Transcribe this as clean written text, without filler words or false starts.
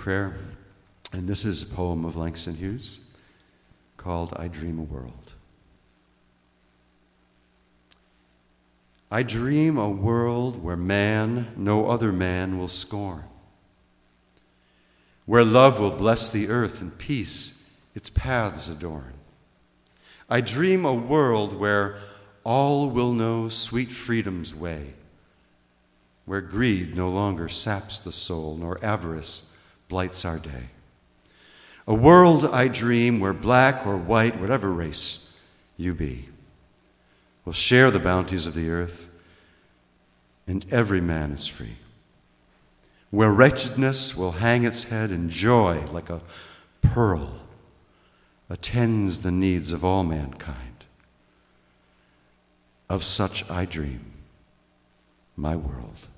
prayer, and this is a poem of Langston Hughes called I Dream a World. I dream a world where man no other man will scorn, where love will bless the earth and peace its paths adorn. I dream a world where all will know sweet freedom's way, where greed no longer saps the soul, nor avarice blights our day. A world, I dream, where black or white, whatever race you be, will share the bounties of the earth, and every man is free. Where wretchedness will hang its head, and joy, like a pearl, attends the needs of all mankind. Of such I dream, my world.